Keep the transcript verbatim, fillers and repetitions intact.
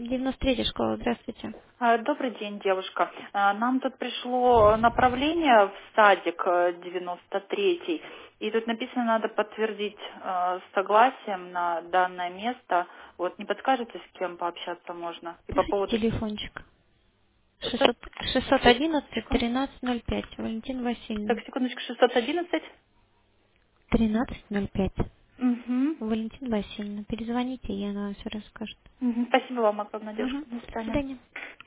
девяносто третья школа, здравствуйте. А, Добрый день, девушка. А, Нам тут пришло направление в садик э, девяносто третий, и тут написано, надо подтвердить э, согласием на данное место. Вот не подскажете, с кем пообщаться можно? И по Скажите поводу... телефончик. Что? шестьсот, шестьсот одиннадцать тринадцать ноль пять. Валентина Так, Васильевна. секундочку, шестьсот одиннадцать. тринадцать ноль пять. Угу. Валентина Васильевна. Перезвоните, и она вам все расскажет. Спасибо вам огромное, девушка. Угу. До До свидания. свидания.